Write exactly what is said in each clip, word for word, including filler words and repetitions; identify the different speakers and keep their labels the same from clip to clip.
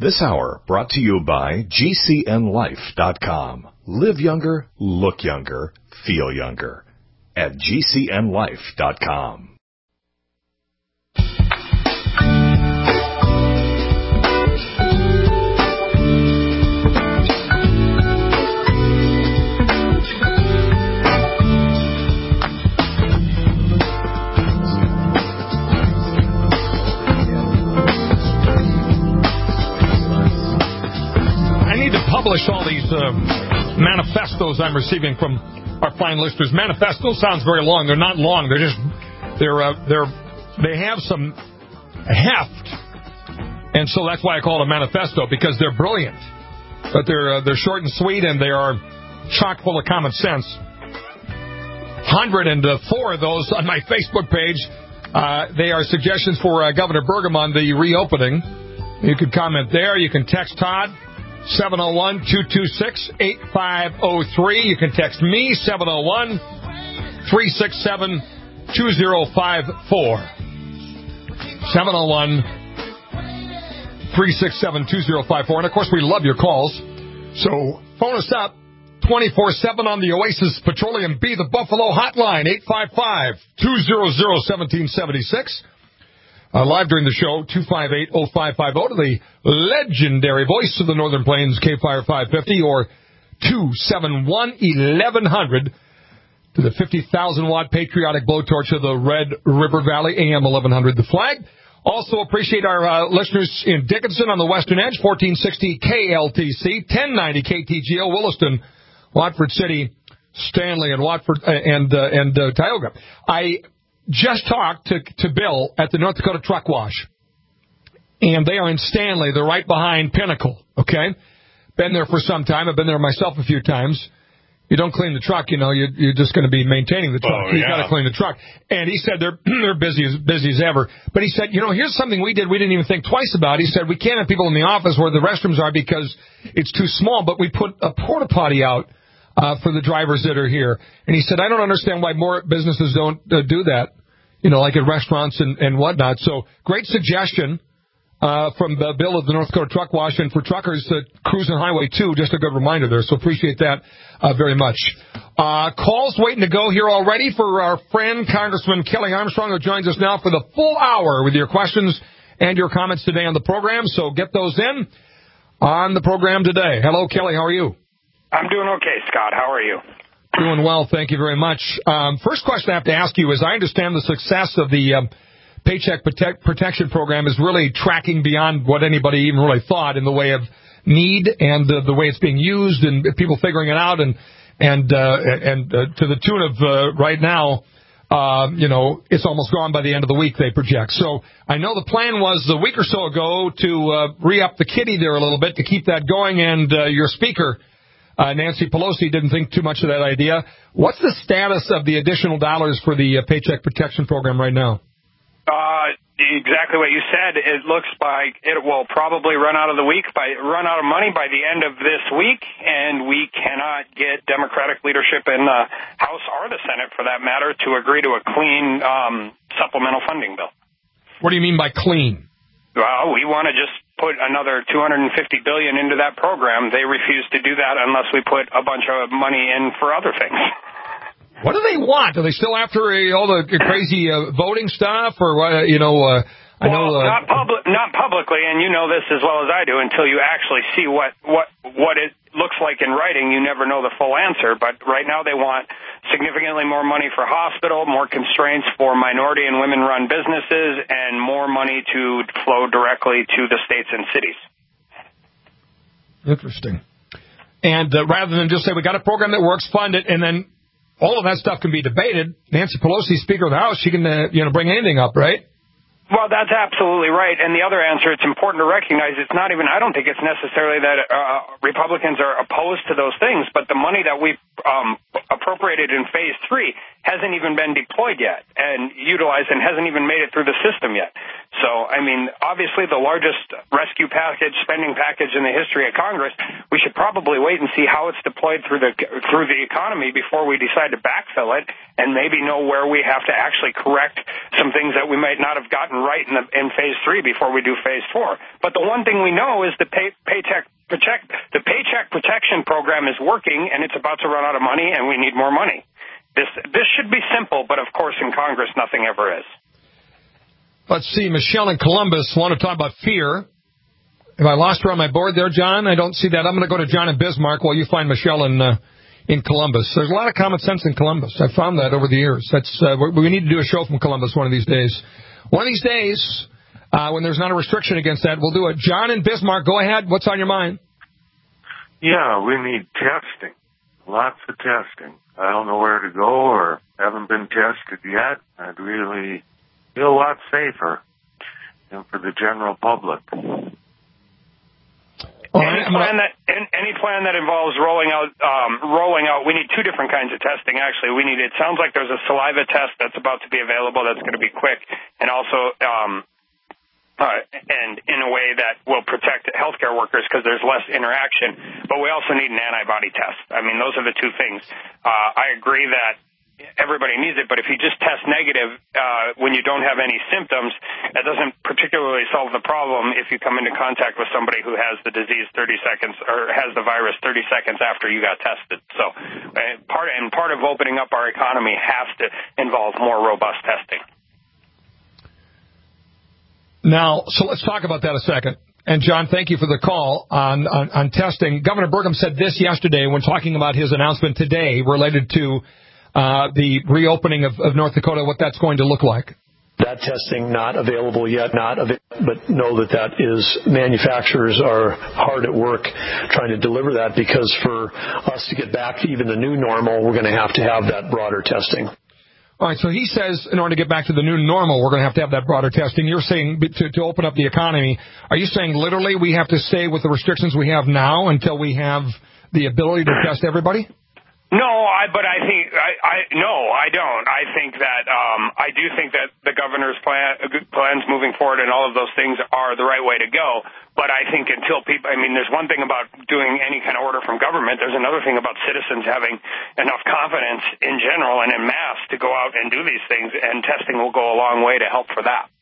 Speaker 1: This hour brought to you by G C N life dot com. Live younger, look younger, feel younger at G C N life dot com.
Speaker 2: Publish all these uh, manifestos I'm receiving from our fine listeners. Manifesto sounds very long. They're not long. They're just they're uh, they're they have some heft, and so that's why I call it a manifesto, because they're brilliant, but they're uh, they're short and sweet, and they are chock full of common sense. one hundred four of those on my Facebook page. Uh, they are suggestions for uh, Governor Burgum on the reopening. You can comment there. You can text Todd. seven oh one, two two six, eight five oh three. You can text me, seven oh one, three six seven, two oh five four. seven oh one, three six seven, two oh five four. And, of course, we love your calls. So phone us up twenty-four seven on the Oasis Petroleum B, the Buffalo Hotline, eight five five, two hundred, seventeen seventy-six. Uh, live during the show, two five eight, oh five five oh to the legendary voice of the Northern Plains, K-Fire five fifty, or two seven one, eleven hundred to the fifty thousand watt patriotic blowtorch of the Red River Valley, A M eleven hundred, The Flag. Also appreciate our uh, listeners in Dickinson on the Western Edge, fourteen sixty K L T C, ten ninety K T G L, Williston, Watford City, Stanley, and Watford, uh, and, uh, and uh, Tioga. I... just talked to, to Bill at the North Dakota Truck Wash, and they are in Stanley. They're right behind Pinnacle, okay? Been there for some time. I've been there myself a few times. You don't clean the truck, you know, you, you're just going to be maintaining the truck.
Speaker 3: Oh,
Speaker 2: You've
Speaker 3: yeah.
Speaker 2: got to clean the truck. And he said they're they're busy as, busy as ever. But he said, you know, here's something we did we didn't even think twice about. He said, we can't have people in the office where the restrooms are because it's too small, but we put a porta potty out uh, for the drivers that are here. And he said, I don't understand why more businesses don't uh, do that, you know, like at restaurants and, and whatnot. So great suggestion uh, from the Bill of the North Dakota Truck Wash, and for truckers uh, cruising Highway two, just a good reminder there. So appreciate that uh, very much. Uh, calls waiting to go here already for our friend Congressman Kelly Armstrong, who joins us now for the full hour with your questions and your comments today on the program. So get those in on the program today. Hello, Kelly. How are you?
Speaker 3: I'm doing okay, Scott. How are you?
Speaker 2: Doing well. Thank you very much. Um, first question I have to ask you is, I understand the success of the um, Paycheck Protect, Protection Program is really tracking beyond what anybody even really thought in the way of need and uh, the way it's being used and people figuring it out, and and uh, and uh, to the tune of uh, right now, uh, you know, it's almost gone by the end of the week, they project. So I know the plan was a week or so ago to uh, re-up the kitty there a little bit to keep that going, and uh, your speaker, Uh, Nancy Pelosi, didn't think too much of that idea. What's the status of the additional dollars for the uh, Paycheck Protection Program right now?
Speaker 3: Uh, exactly what you said. It looks like it will probably run out of the week by run out of money by the end of this week, and we cannot get Democratic leadership in the House or the Senate, for that matter, to agree to a clean um, supplemental funding bill.
Speaker 2: What do you mean by clean?
Speaker 3: Well, we want to just put another two hundred fifty billion dollars into that program. They refuse to do that unless we put a bunch of money in for other things.
Speaker 2: What do they want? Are they still after uh, all the crazy uh, voting stuff, or what? You know, uh, I
Speaker 3: well,
Speaker 2: know uh,
Speaker 3: not public, not publicly, and you know this as well as I do. Until you actually see what what what it looks like in writing, you never know the full answer. But right now, they want significantly more money for hospital, more constraints for minority and women-run businesses, and more money to flow directly to the states and cities.
Speaker 2: Interesting. And uh, rather than just say, we got a program that works, fund it, and then all of that stuff can be debated, Nancy Pelosi, Speaker of the House, she can uh, you know bring anything up, right?
Speaker 3: Well, that's absolutely right. And the other answer, it's important to recognize it's not even, I don't think it's necessarily that uh, Republicans are opposed to those things, but the money that we um, appropriated in phase three hasn't even been deployed yet and utilized and hasn't even made it through the system yet. So, I mean, obviously the largest rescue package, spending package in the history of Congress, we should probably wait and see how it's deployed through the through the economy before we decide to backfill it and maybe know where we have to actually correct some things that we might not have gotten right in, the, in phase three before we do phase four. But the one thing we know is the pay, paycheck protect, the Paycheck Protection Program is working, and it's about to run out of money, and we need more money. This this should be simple, but of course in Congress nothing ever is.
Speaker 2: Let's see, Michelle in Columbus want to talk about fear. Have I lost her on my board there, John? I don't see that. I'm going to go to John in Bismarck while you find Michelle in uh, in Columbus. There's a lot of common sense in Columbus. I've found that over the years. That's uh, we need to do a show from Columbus one of these days. One of these days, uh, when there's not a restriction against that, we'll do it. John in Bismarck, go ahead. What's on your mind?
Speaker 4: Yeah, we need testing. Lots of testing. I don't know where to go or haven't been tested yet. I'd really feel a lot safer than for the general public.
Speaker 3: Well, any plan that any plan that involves rolling out um, rolling out, we need two different kinds of testing. Actually, we need. It sounds like there's a saliva test that's about to be available. That's going to be quick, and also, um, uh, and in a way that will protect healthcare workers because there's less interaction. But we also need an antibody test. I mean, those are the two things. Uh, I agree that everybody needs it, but if you just test negative uh, when you don't have any symptoms, that doesn't particularly solve the problem if you come into contact with somebody who has the disease thirty seconds or has the virus thirty seconds after you got tested. So uh, part and part of opening up our economy has to involve more robust testing.
Speaker 2: Now, so let's talk about that a second. And, John, thank you for the call on, on, on testing. Governor Burgum said this yesterday when talking about his announcement today related to Uh, the reopening of, of North Dakota, what that's going to look like.
Speaker 5: That testing not available yet, not av- but know that that is manufacturers are hard at work trying to deliver that because for us to get back to even the new normal, we're going to have to have that broader testing.
Speaker 2: All right, so he says in order to get back to the new normal, we're going to have to have that broader testing. You're saying to, to open up the economy. Are you saying literally we have to stay with the restrictions we have now until we have the ability to test everybody?
Speaker 3: No, I, but I think I, I no, I don't. I think that um, I do think that the governor's plan, plans moving forward and all of those things are the right way to go. But I think until people, I mean, there's one thing about doing any kind of order from government. There's another thing about citizens having enough confidence in general and in mass to go out and do these things, and testing will go a long way to help for that.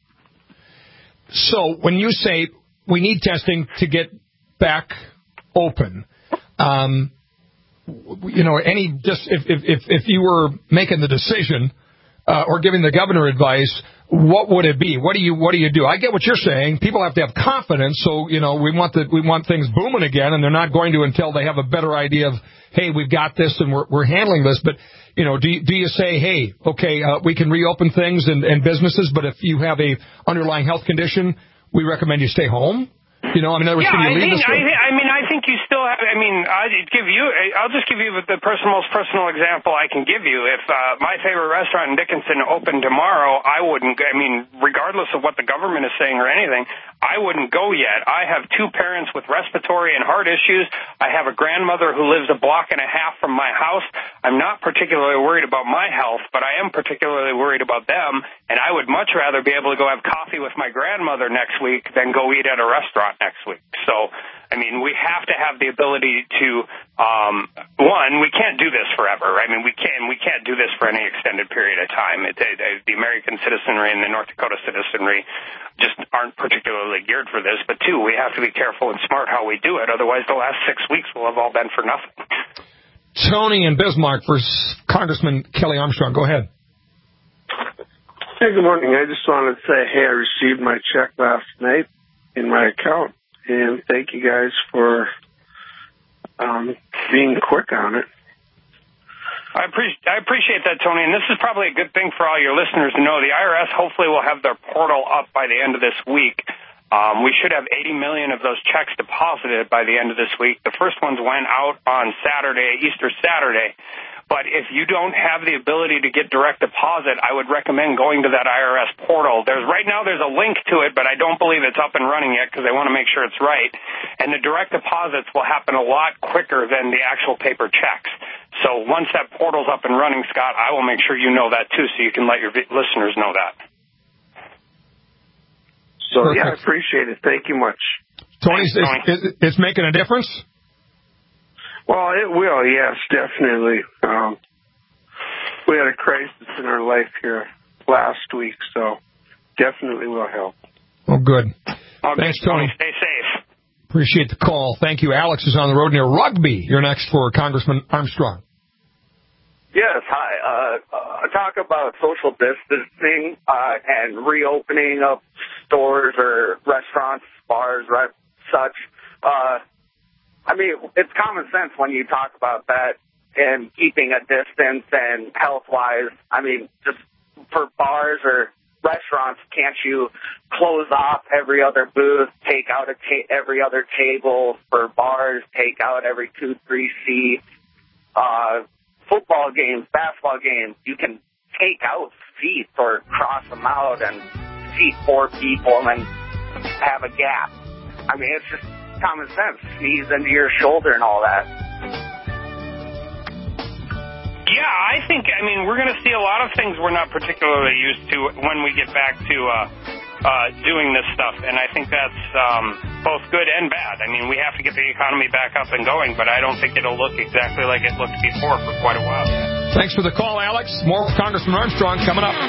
Speaker 2: So when you say we need testing to get back open, um, you know, any just if if if you were making the decision uh, or giving the governor advice, what would it be? What do you what do you do? I get what you're saying. People have to have confidence, so you know we want the we want things booming again, and they're not going to until they have a better idea of, hey, we've got this and we're we're handling this. But you know, do you, do you say, hey, okay, uh, we can reopen things and, and businesses, but if you have a underlying health condition, we recommend you stay home? You know, I mean, in other words,
Speaker 3: yeah,
Speaker 2: can you
Speaker 3: I
Speaker 2: leave
Speaker 3: think,
Speaker 2: this?
Speaker 3: I, I mean, I think you still have. I mean, I'll give you. I'll just give you the personal, most personal example I can give you. If uh, my favorite restaurant in Dickinson opened tomorrow, I wouldn't. I mean, regardless of what the government is saying or anything, I wouldn't go yet. I have two parents with respiratory and heart issues. I have a grandmother who lives a block and a half from my house. I'm not particularly worried about my health, but I am particularly worried about them. And I would much rather be able to go have coffee with my grandmother next week than go eat at a restaurant next week. So, I mean, we have to have the ability to, um, one, we can't do this forever. I mean, we can we can't do this for any extended period of time. It, it, it, the American citizenry and the North Dakota citizenry just aren't particularly geared for this. But two, we have to be careful and smart how we do it. Otherwise, the last six weeks will have all been for nothing.
Speaker 2: Tony in Bismarck for Congressman Kelly Armstrong. Go ahead.
Speaker 6: Hey, good morning. I just wanted to say, hey, I received my check last night in my account, and thank you guys for um, being quick on it.
Speaker 3: I appreciate, I appreciate that, Tony, and this is probably a good thing for all your listeners to know. The I R S hopefully will have their portal up by the end of this week. Um, we should have eighty million of those checks deposited by the end of this week. The first ones went out on Saturday, Easter Saturday. But if you don't have the ability to get direct deposit, I would recommend going to that I R S portal. There's right now there's a link to it, but I don't believe it's up and running yet because they want to make sure it's right. And the direct deposits will happen a lot quicker than the actual paper checks. So once that portal's up and running, Scott, I will make sure you know that too, so you can let your vi- listeners know that.
Speaker 6: So,
Speaker 2: Perfect.
Speaker 6: yeah, I appreciate it. Thank you much.
Speaker 2: Tony,
Speaker 3: Thanks, Tony.
Speaker 2: it's, it's making a difference?
Speaker 6: Well, it will, yes, definitely. Um, we had a crisis in our life here last week, so definitely will help.
Speaker 2: Oh, good.
Speaker 3: Okay,
Speaker 2: Thanks, Tony.
Speaker 3: Stay safe.
Speaker 2: Appreciate the call. Thank you. Alex is on the road near Rugby. You're next for Congressman Armstrong.
Speaker 7: Yes, hi. Uh, uh, talk about social distancing uh, and reopening of stores or restaurants, bars, re- such. Uh, I mean, it's common sense when you talk about that and keeping a distance and health-wise. I mean, just for bars or restaurants, can't you close off every other booth, take out a ta- every other table? For bars, take out every two, three seats. Uh, football games, basketball games, you can take out seats or cross them out and seat four people and have a gap. I mean, it's just common sense. Sneeze into your shoulder and all that.
Speaker 3: Yeah, I think, I mean, we're going to see a lot of things we're not particularly used to when we get back to uh, uh, doing this stuff, and I think that's um, both good and bad. I mean, we have to get the economy back up and going, but I don't think it'll look exactly like it looked before for quite a while.
Speaker 2: Thanks for the call, Alex. More with Congressman Armstrong coming up.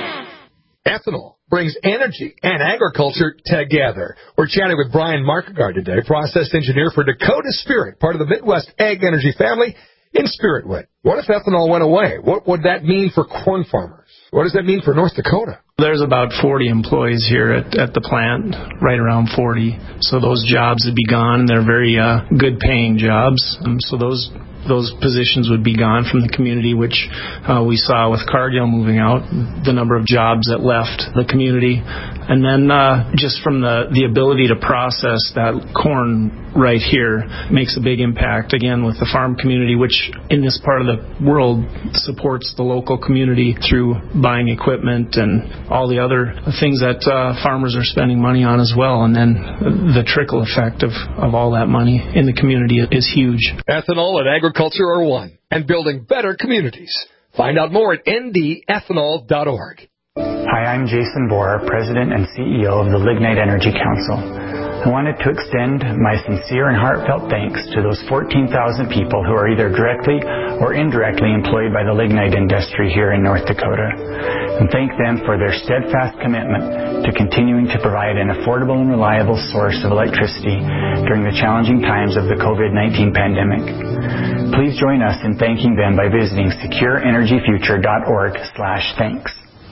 Speaker 2: Ethanol brings energy and agriculture together. We're chatting with Brian Markegard today, process engineer for Dakota Spirit, part of the Midwest Ag Energy family in Spiritwood. What if ethanol went away? What would that mean for corn farmers? What does that mean for North Dakota?
Speaker 8: There's about forty employees here at, at the plant, right around forty. So those jobs would be gone. They're very uh, good paying jobs. Um, so those those positions would be gone from the community, which uh, we saw with Cargill moving out, the number of jobs that left the community. And then uh, just from the, the ability to process that corn right here makes a big impact, again, with the farm community, which in this part of the world supports the local community through buying equipment and all the other things that uh, farmers are spending money on as well. And then the trickle effect of, of all that money in the community is huge.
Speaker 2: Ethanol and agriculture are one, and building better communities. Find out more at N D ethanol dot org.
Speaker 9: Hi, I'm Jason Bohr, President and C E O of the Lignite Energy Council. I wanted to extend my sincere and heartfelt thanks to those fourteen thousand people who are either directly or indirectly employed by the lignite industry here in North Dakota, and thank them for their steadfast commitment to continuing to provide an affordable and reliable source of electricity during the challenging times of the COVID nineteen pandemic. Please join us in thanking them by visiting secure energy future dot org slash thanks.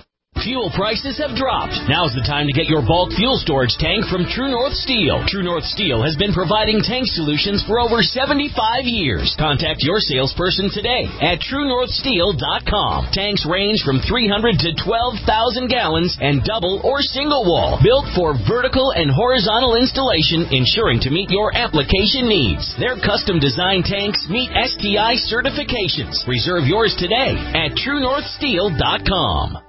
Speaker 10: Fuel prices have dropped. Now's the time to get your bulk fuel storage tank from True North Steel. True North Steel has been providing tank solutions for over seventy-five years. Contact your salesperson today at true north steel dot com. Tanks range from three hundred to twelve thousand gallons and double or single wall. Built for vertical and horizontal installation, ensuring to meet your application needs. Their custom design tanks meet S T I certifications. Reserve yours today at true north steel dot com.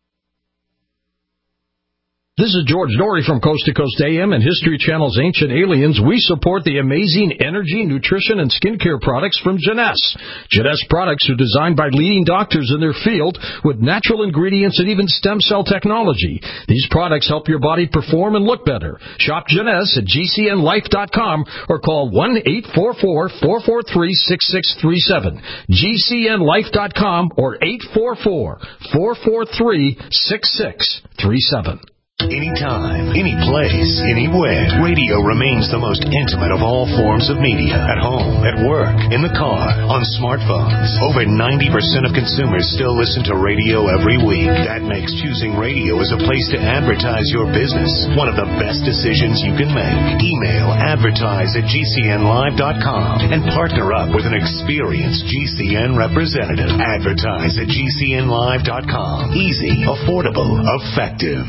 Speaker 11: This is George Norrie from Coast to Coast A M and History Channel's Ancient Aliens. We support the amazing energy, nutrition, and skincare products from Jeunesse. Jeunesse products are designed by leading doctors in their field with natural ingredients and even stem cell technology. These products help your body perform and look better. Shop Jeunesse at G C N life dot com or call one eight four four, four four three, six six three seven. G C N life dot com or eight four four, four four three, six six three seven.
Speaker 1: Anytime, any place, anywhere. Radio remains the most intimate of all forms of media. At home, at work, in the car, on smartphones. Over ninety percent of consumers still listen to radio every week. That makes choosing radio as a place to advertise your business one of the best decisions you can make. Email advertise at G C N live dot com and partner up with an experienced G C N representative. Advertise at G C N live dot com. Easy, affordable, effective.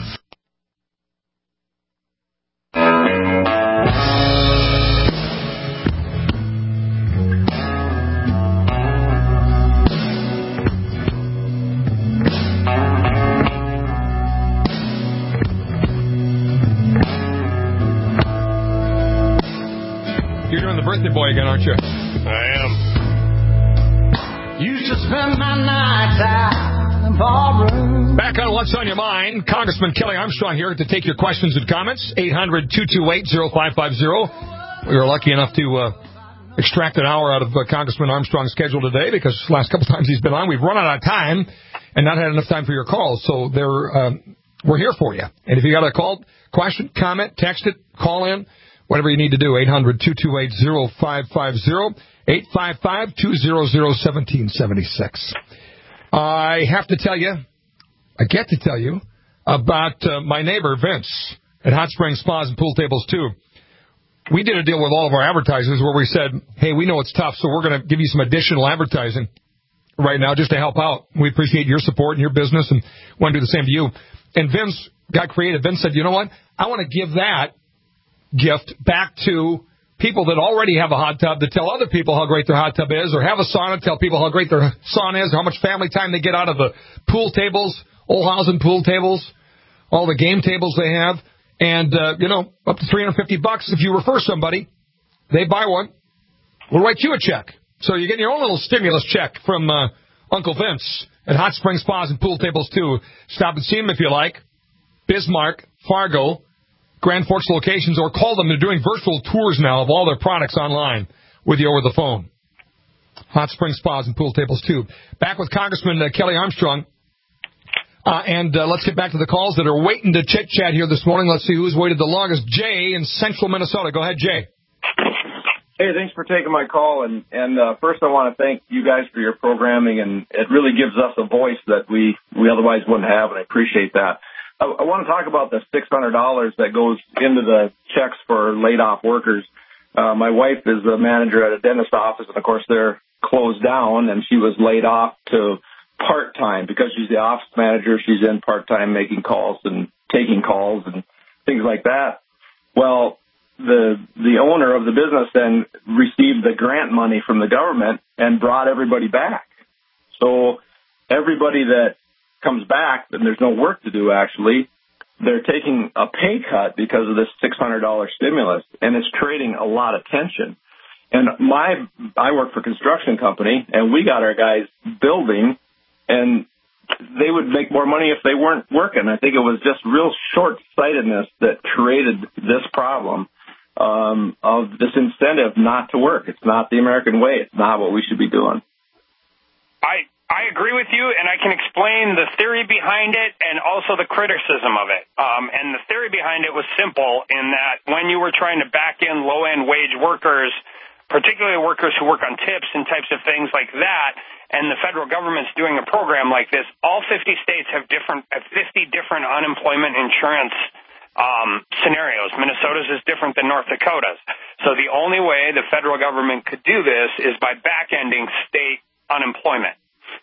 Speaker 2: You're doing the birthday boy again, aren't you?
Speaker 12: I am. Used to spend my nights out in the ballroom.
Speaker 2: Back on What's on Your Mind, Congressman Kelly Armstrong here to take your questions and comments. eight hundred, two two eight, oh five five oh. We were lucky enough to uh, extract an hour out of uh, Congressman Armstrong's schedule today because the last couple times he's been on, we've run out of time and not had enough time for your calls. So they're, uh, we're here for you. And if you got a call, question, comment, text it, call in, whatever you need to do, eight hundred, two two eight, oh five five oh, eight five five, two hundred, one seven seven six. I have to tell you, I get to tell you about uh, my neighbor, Vince, at Hot Springs Spas and Pool Tables, too. We did a deal with all of our advertisers where we said, hey, we know it's tough, so we're going to give you some additional advertising right now just to help out. We appreciate your support and your business and want to do the same to you. And Vince got creative. Vince said, you know what? I want to give that gift back to people that already have a hot tub to tell other people how great their hot tub is, or have a sauna, tell people how great their sauna is, or how much family time they get out of the pool tables, Olhausen pool tables, all the game tables they have. And, uh, you know, up to three hundred fifty bucks if you refer somebody. They buy one. We'll write you a check. So you're getting your own little stimulus check from uh, Uncle Vince at Hot Springs Spas and Pool Tables, too. Stop and see him if you like. Bismarck, Fargo, Grand Forks locations, or call them. They're doing virtual tours now of all their products online with you over the phone. Hot Springs Spas and Pool Tables, too. Back with Congressman uh, Kelly Armstrong. Uh, and uh, let's get back to the calls that are waiting to chit-chat here this morning. Let's see who's waited the longest. Jay in central Minnesota. Go ahead, Jay.
Speaker 13: Hey, thanks for taking my call. And, and uh, first I want to thank you guys for your programming, and it really gives us a voice that we, we otherwise wouldn't have, and I appreciate that. I, I want to talk about the six hundred dollars that goes into the checks for laid-off workers. Uh, my wife is a manager at a dentist office, and, of course, they're closed down, and she was laid off to part-time because she's the office manager. She's in part-time making calls and taking calls and things like that. Well, the the owner of the business then received the grant money from the government and brought everybody back. So everybody that comes back, and there's no work to do actually, they're taking a pay cut because of this six hundred dollars stimulus, and it's creating a lot of tension. And my I work for a construction company, and we got our guys building, and they would make more money if they weren't working. I think it was just real short-sightedness that created this problem um, of this incentive not to work. It's not the American way. It's not what we should be doing.
Speaker 3: I I agree with you, and I can explain the theory behind it and also the criticism of it. Um, and the theory behind it was simple in that when you were trying to back in low-end wage workers, particularly workers who work on tips and types of things like that, and the federal government's doing a program like this, all fifty states have different, have fifty different unemployment insurance um, scenarios. Minnesota's is different than North Dakota's. So the only way the federal government could do this is by back-ending state unemployment.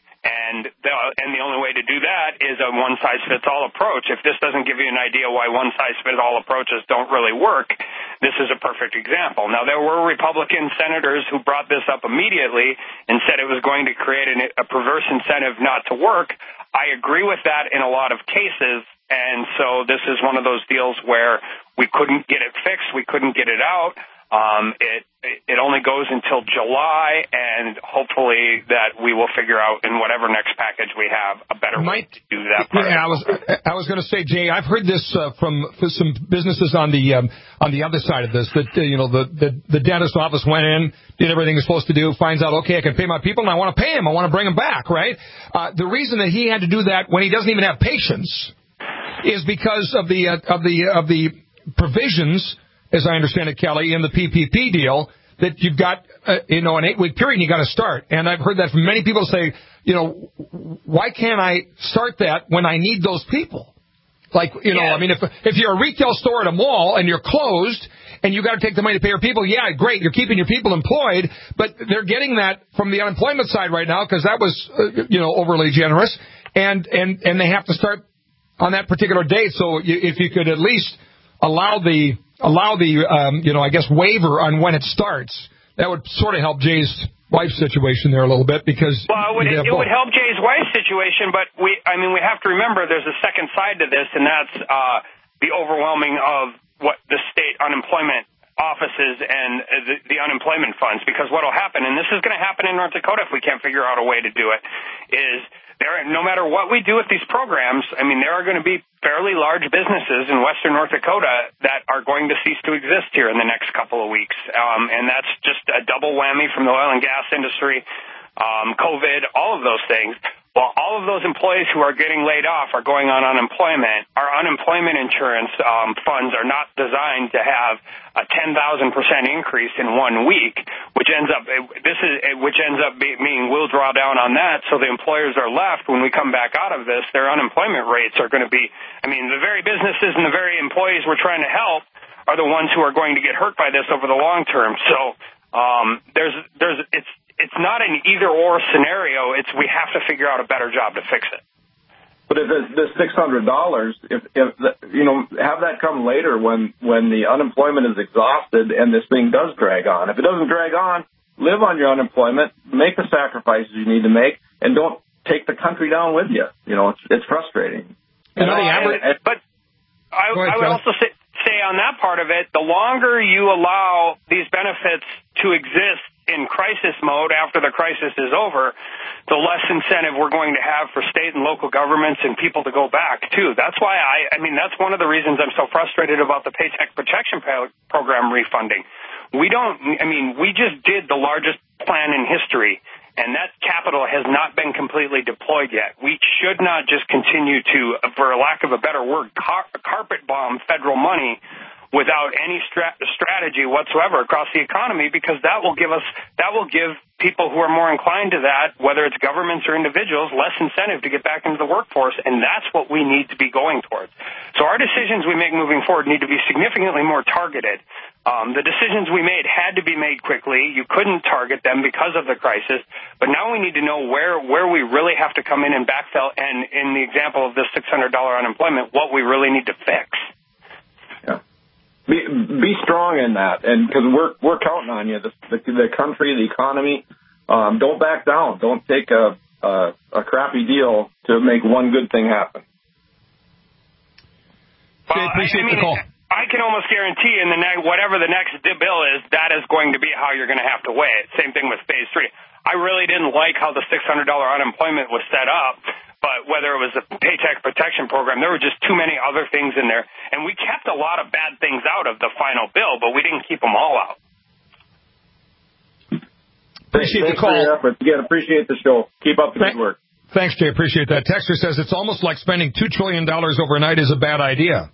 Speaker 3: And the, and the only way to do that is a one-size-fits-all approach. If this doesn't give you an idea why one-size-fits-all approaches don't really work, this is a perfect example. Now, there were Republican senators who brought this up immediately and said it was going to create an, a perverse incentive not to work. I agree with that in a lot of cases, and so this is one of those deals where we couldn't get it fixed, we couldn't get it out. Um, it it only goes until July, and hopefully that we will figure out in whatever next package we have a better way to do that. Part
Speaker 2: yeah, I was I was going to say, Jay, I've heard this uh, from some businesses on the um, on the other side of this that uh, you know the, the the dentist office went in, did everything they're supposed to do, finds out okay, I can pay my people, and I want to pay them, I want to bring them back, right? Uh, the reason that he had to do that when he doesn't even have patients is because of the uh, of the of the provisions, as I understand it, Kelly, in the P P P deal, that you've got, uh, you know, an eight-week period and you got to start. And I've heard that from many people say, you know, why can't I start that when I need those people? Like, you know, yeah. I mean, if if you're a retail store at a mall and you're closed and you got to take the money to pay your people, yeah, great, you're keeping your people employed, but they're getting that from the unemployment side right now because that was, uh, you know, overly generous, and and and they have to start on that particular date. So you, if you could at least allow the allow the, um, you know, I guess, waiver on when it starts, that would sort of help Jay's wife's situation there a little bit because...
Speaker 3: Well, it would, it would help Jay's wife's situation, but we, I mean, we have to remember there's a second side to this, and that's uh, the overwhelming of what the state unemployment offices and the, the unemployment funds, because what will happen, and this is going to happen in North Dakota if we can't figure out a way to do it, is there, no matter what we do with these programs, I mean, there are going to be fairly large businesses in western North Dakota that are going to cease to exist here in the next couple of weeks. Um, and that's just a double whammy from the oil and gas industry, um, COVID, all of those things. Well, all of those employees who are getting laid off are going on unemployment. Our unemployment insurance um, funds are not designed to have a ten thousand percent increase in one week, which ends up this is which ends up meaning we'll draw down on that. So the employers are left when we come back out of this. Their unemployment rates are going to be. I mean, the very businesses and the very employees we're trying to help are the ones who are going to get hurt by this over the long term. So um, there's there's it's. It's not an either-or scenario. It's we have to figure out a better job to fix it.
Speaker 13: But if it's the six hundred dollars, if, if the, you know, have that come later when, when the unemployment is exhausted and this thing does drag on. If it doesn't drag on, live on your unemployment, make the sacrifices you need to make, and don't take the country down with you. You know, it's, it's frustrating.
Speaker 3: You know, and, and, but I, ahead, I would also say, say on that part of it, the longer you allow these benefits to exist in crisis mode after the crisis is over, the less incentive we're going to have for state and local governments and people to go back, too. That's why I, I mean, that's one of the reasons I'm so frustrated about the Paycheck Protection Program refunding. We don't, I mean, we just did the largest plan in history, and that capital has not been completely deployed yet. We should not just continue to, for lack of a better word, car- carpet bomb federal money without any stra- strategy whatsoever across the economy, because that will give us, that will give people who are more inclined to that, whether it's governments or individuals, less incentive to get back into the workforce, and that's what we need to be going towards. So our decisions we make moving forward need to be significantly more targeted. Um, the decisions we made had to be made quickly. You couldn't target them because of the crisis, but now we need to know where, where we really have to come in and backfill, and in the example of the six hundred dollars unemployment, what we really need to fix.
Speaker 13: Yeah. Be, be strong in that, and because we're we're counting on you, the, the, the country, the economy. Um, don't back down. Don't take a, a a crappy deal to make one good thing happen.
Speaker 3: Well, I, I mean, I can almost guarantee in the ne- whatever the next bill is, that is going to be how you're going to have to weigh it. Same thing with phase three. I really didn't like how the six hundred dollars unemployment was set up. But whether it was the Paycheck Protection Program, there were just too many other things in there. And we kept a lot of bad things out of the final bill, but we didn't keep them all out.
Speaker 2: Appreciate
Speaker 13: Thanks
Speaker 2: the call.
Speaker 13: For your efforts. Again, appreciate the show. Keep up the
Speaker 2: Th-
Speaker 13: good work.
Speaker 2: Thanks, Jay. Appreciate that. Texter says it's almost like spending two trillion dollars overnight is a bad idea.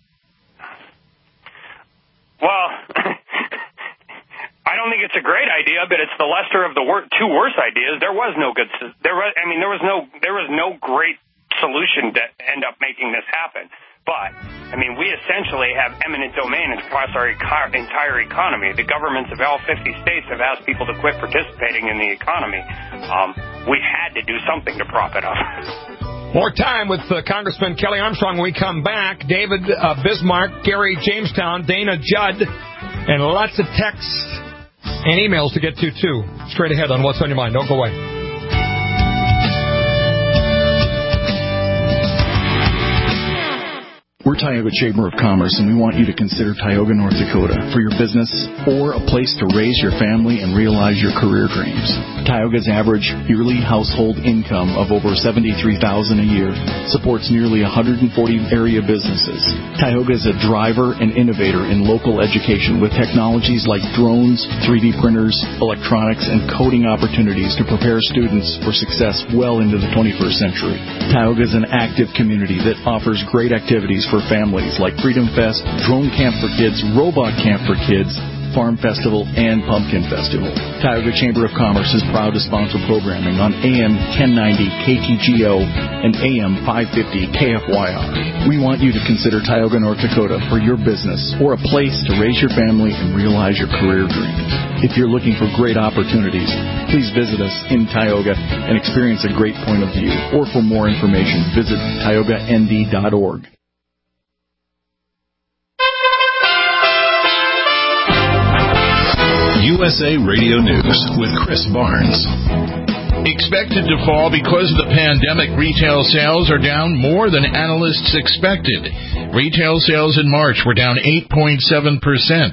Speaker 3: Well, I don't think it's a great idea, but it's the lesser of the wor- two worst ideas. There was no good. There was, I mean, there was no, there was no great solution to end up making this happen. But I mean, we essentially have eminent domain across our eco- entire economy. The governments of all fifty states have asked people to quit participating in the economy. Um, we had to do something to prop it up.
Speaker 2: More time with uh, Congressman Kelly Armstrong when we come back. David uh, Bismarck, Gary Jamestown, Dana Judd, and lots of texts and emails to get to, too. Straight ahead on What's on Your Mind. Don't go away.
Speaker 14: We're Tioga Chamber of Commerce, and we want you to consider Tioga, North Dakota for your business or a place to raise your family and realize your career dreams. Tioga's average yearly household income of over seventy-three thousand dollars a year supports nearly one hundred forty area businesses. Tioga is a driver and innovator in local education with technologies like drones, three D printers, electronics, and coding opportunities to prepare students for success well into the twenty-first century. Tioga is an active community that offers great activities for families like Freedom Fest, Drone Camp for Kids, Robot Camp for Kids, Farm Festival, and Pumpkin Festival. Tioga Chamber of Commerce is proud to sponsor programming on A M ten ninety K T G O and A M five fifty K F Y R. We want you to consider Tioga, North Dakota for your business or a place to raise your family and realize your career dreams. If you're looking for great opportunities, please visit us in Tioga and experience a great point of view. Or for more information, visit tioga n d dot org.
Speaker 15: U S A Radio News with Chris Barnes. Expected to fall because of the pandemic, retail sales are down more than analysts expected. Retail sales in March were down eight point seven percent.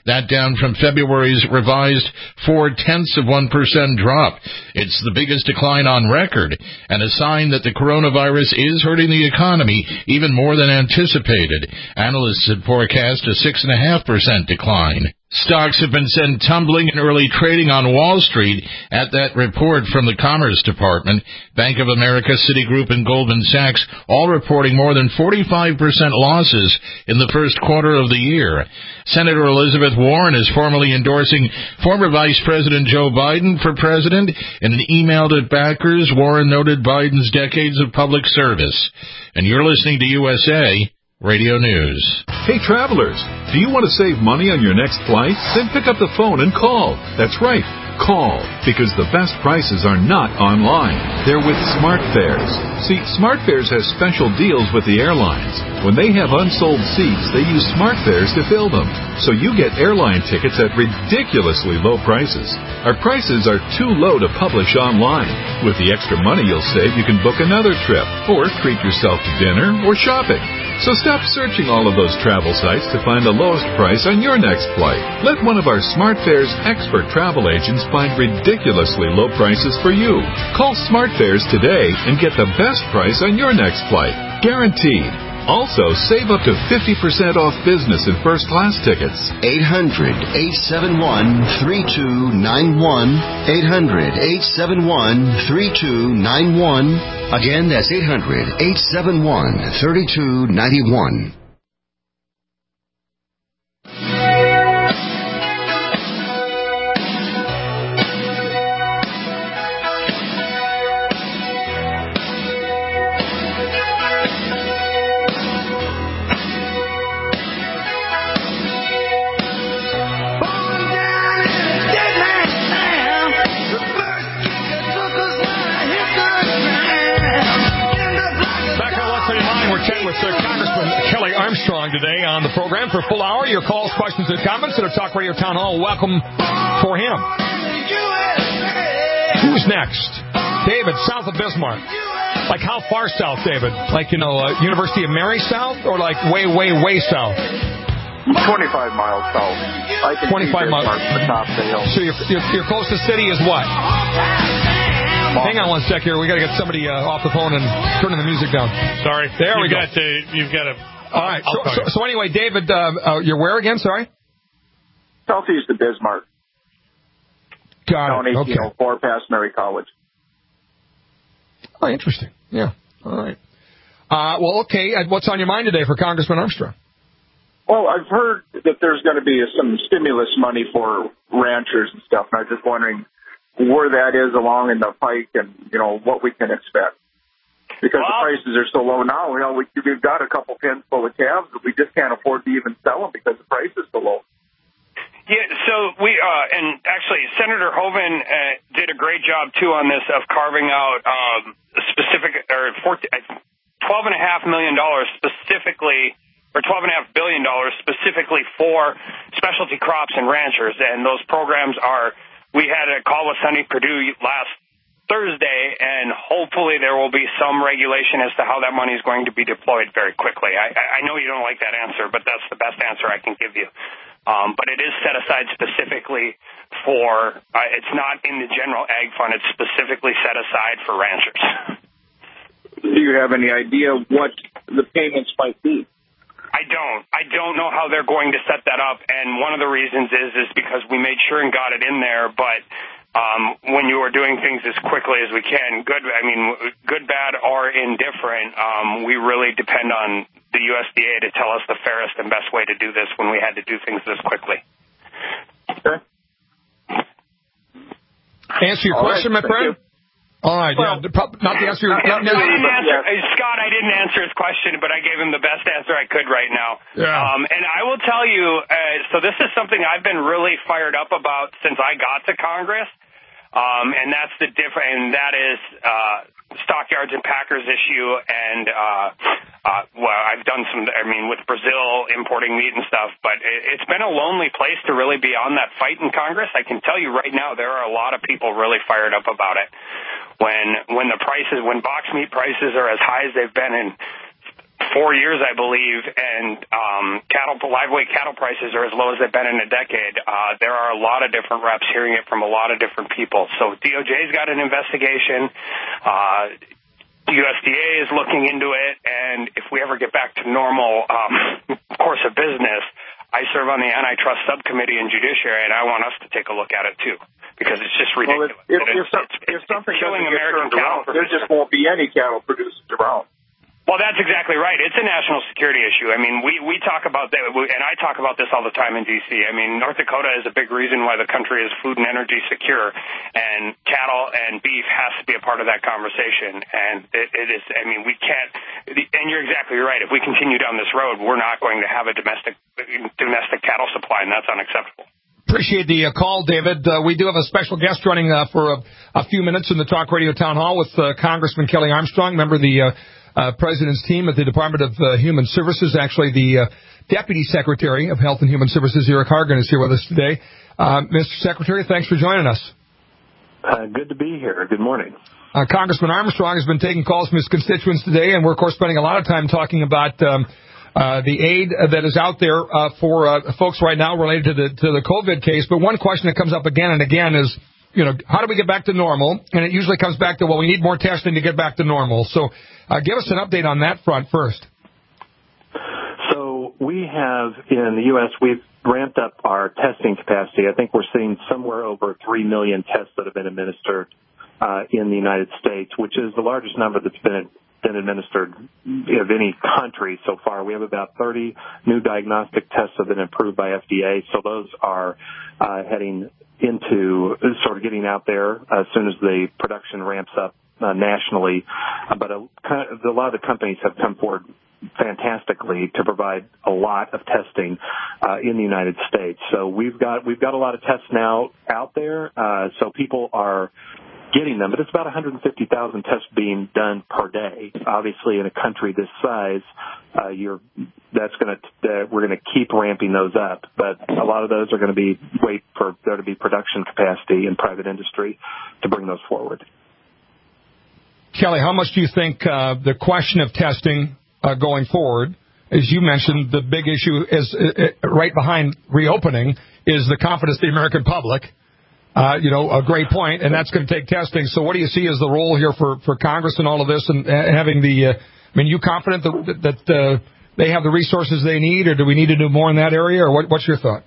Speaker 15: That down from February's revised four-tenths of one percent drop. It's the biggest decline on record, and a sign that the coronavirus is hurting the economy even more than anticipated. Analysts had forecast a six point five percent decline. Stocks have been sent tumbling in early trading on Wall Street at that report from the Commerce Department. Bank of America, Citigroup, and Goldman Sachs all reporting more than forty-five percent losses in the first quarter of the year. Senator Elizabeth Warren is formally endorsing former Vice President Joe Biden for president. In an email to backers, Warren noted Biden's decades of public service. And you're listening to U S A Radio News.
Speaker 16: Hey travelers, do you want to save money on your next flight? Then pick up the phone and call. That's right, call, because the best prices are not online. They're with SmartFares. See, SmartFares has special deals with the airlines. When they have unsold seats, they use SmartFares to fill them. So you get airline tickets at ridiculously low prices. Our prices are too low to publish online. With the extra money you'll save, you can book another trip, or treat yourself to dinner or shopping. So stop searching all of those travel sites to find the lowest price on your next flight. Let one of our SmartFares expert travel agents find ridiculously low prices for you. Call SmartFares today and get the best price on your next flight. Guaranteed. Also, save up to fifty percent off business and first class tickets.
Speaker 17: eight hundred, eight seven one, three two nine one. eight hundred, eight seven one, three two nine one. Again, that's eight hundred, eight seven one, three two nine one.
Speaker 2: Today on the program for a full hour. Your calls, questions, and comments at our Talk Radio Town Hall. Welcome for him. Who's next? David, south of Bismarck. Like how far south, David? Like, you know, uh, University of Mary south, or like way, way, way south?
Speaker 18: twenty-five miles south. I can
Speaker 2: twenty-five miles.
Speaker 18: The top of the hill.
Speaker 2: So your, your, your closest city is what? Hang on one sec here. We got to get somebody uh, off the phone and turning the music down. Sorry. There
Speaker 19: you've
Speaker 2: we go.
Speaker 19: Got to, you've got to...
Speaker 2: All right. So, so, so anyway, David, uh, uh, you're where again? Sorry.
Speaker 18: Southeast of Bismarck.
Speaker 2: Got it. Okay.
Speaker 18: Four past Mary College.
Speaker 2: Oh, interesting. Yeah. All right. Uh, well, okay. What's on your mind today for Congressman Armstrong?
Speaker 18: Well, I've heard that there's going to be some stimulus money for ranchers and stuff, and I was just wondering where that is along in the pike and, you know, what we can expect. Because well, the prices are so low now, you know, we, we've got a couple pins full of calves, but we just can't afford to even sell them because the price is so low.
Speaker 3: Yeah, so we, uh, and actually Senator Hoeven uh, did a great job, too, on this of carving out um, specific, or twelve point five million dollars specifically, or twelve point five billion dollars specifically for specialty crops and ranchers. And those programs are, we had a call with Sonny Perdue last Thursday, and hopefully there will be some regulation as to how that money is going to be deployed very quickly. I, I know you don't like that answer, but that's the best answer I can give you. Um, but it is set aside specifically for, uh, it's not in the general ag fund, it's specifically set aside for ranchers.
Speaker 18: Do you have any idea what the payments might be?
Speaker 3: I don't. I don't know how they're going to set that up, and one of the reasons is is because we made sure and got it in there, but Um, when you are doing things as quickly as we can, good, I mean, good, bad, or indifferent, um, we really depend on the U S D A to tell us the fairest and best way to do this when we had to do things this quickly.
Speaker 18: Okay.
Speaker 2: Answer your
Speaker 18: All
Speaker 2: question,
Speaker 18: right,
Speaker 2: my friend? You. All right, well, yeah, not the answer. Not,
Speaker 3: not, I didn't answer uh, Scott, I didn't answer his question, but I gave him the best answer I could right now.
Speaker 2: Yeah.
Speaker 3: Um, and I will tell you, uh, so this is something I've been really fired up about since I got to Congress. Um, and that's the different, and that is, uh, stockyards and packers issue. And, uh, uh, well, I've done some, I mean, with Brazil importing meat and stuff, but it, it's been a lonely place to really be on that fight in Congress. I can tell you right now, there are a lot of people really fired up about it. When, when the prices, when box meat prices are as high as they've been in four years, I believe, and um, cattle, live weight cattle prices are as low as they've been in a decade. Uh, there are a lot of different reps hearing it from a lot of different people. So D O J's got an investigation. Uh, U S D A is looking into it, and if we ever get back to normal um, course of business, I serve on the antitrust subcommittee in judiciary, and I want us to take a look at it too, because it's just ridiculous.
Speaker 18: Well, if, if,
Speaker 3: it's,
Speaker 18: if, some,
Speaker 3: it's,
Speaker 18: if
Speaker 3: it's
Speaker 18: something
Speaker 3: killing
Speaker 18: doesn't get
Speaker 3: American
Speaker 18: turned
Speaker 3: cattle
Speaker 18: around, there just won't be any cattle producers around.
Speaker 3: Well, that's exactly right. It's a national security issue. I mean, we, we talk about that, and I talk about this all the time in D C. I mean, North Dakota is a big reason why the country is food and energy secure, and cattle and beef has to be a part of that conversation. And it, it is, I mean, we can't, and you're exactly right. If we continue down this road, we're not going to have a domestic domestic cattle supply, and that's unacceptable.
Speaker 2: Appreciate the uh, call, David. Uh, we do have a special guest running uh, for a, a few minutes in the Talk Radio Town Hall with uh, Congressman Kelly Armstrong, member of the uh, uh, President's team at the Department of uh, Human Services. Actually, the uh, Deputy Secretary of Health and Human Services, Eric Hargan, is here with us today. Uh, Mister Secretary, thanks for joining us.
Speaker 19: Uh, good to be here. Good morning.
Speaker 2: Uh, Congressman Armstrong has been taking calls from his constituents today, and we're, of course, spending a lot of time talking about um, Uh, the aid that is out there uh, for uh, folks right now related to the to the COVID case. But one question that comes up again and again is, you know, how do we get back to normal? And it usually comes back to, well, we need more testing to get back to normal. So uh, give us an update on that front first.
Speaker 19: So we have, in the U S, we've ramped up our testing capacity. I think we're seeing somewhere over three million tests that have been administered uh, in the United States, which is the largest number that's been been administered of any country so far. We have about thirty new diagnostic tests that have been approved by F D A, so those are uh, heading into sort of getting out there as soon as the production ramps up uh, nationally. Uh, but a, a lot of the companies have come forward fantastically to provide a lot of testing uh, in the United States. So we've got we've got a lot of tests now out there. Uh, so people are getting them, but it's about one hundred fifty thousand tests being done per day. Obviously, in a country this size, uh, you're that's going to uh, we're going to keep ramping those up. But a lot of those are going to be wait for there to be production capacity in private industry to bring those forward.
Speaker 2: Kelly, how much do you think uh, the question of testing uh, going forward? As you mentioned, the big issue is uh, right behind reopening is the confidence of the American public. Uh, you know, a great point, and that's going to take testing. So what do you see as the role here for, for Congress and all of this and uh, having the, uh, I mean, you confident that, that uh, they have the resources they need, or do we need to do more in that area, or what, what's your thought?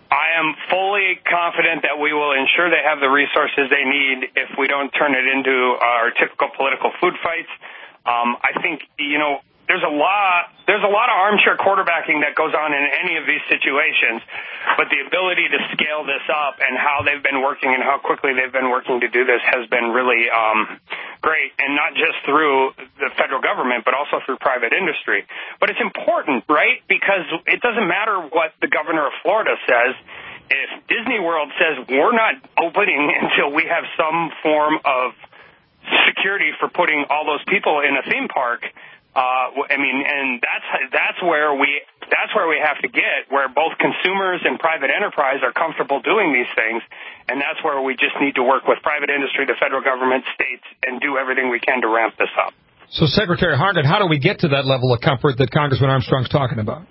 Speaker 3: I am fully confident that we will ensure they have the resources they need if we don't turn it into our typical political food fights. Um, I think, you know, There's a lot, there's a lot of armchair quarterbacking that goes on in any of these situations, but the ability to scale this up and how they've been working and how quickly they've been working to do this has been really um, great, and not just through the federal government, but also through private industry. But it's important, right? Because it doesn't matter what the governor of Florida says. If Disney World says we're not opening until we have some form of security for putting all those people in a theme park, Uh, I mean, and that's that's where we that's where we have to get, where both consumers and private enterprise are comfortable doing these things, and that's where we just need to work with private industry, the federal government, states, and do everything we can to ramp this up.
Speaker 2: So, Secretary Hargan, how do we get to that level of comfort that Congressman Armstrong's talking about?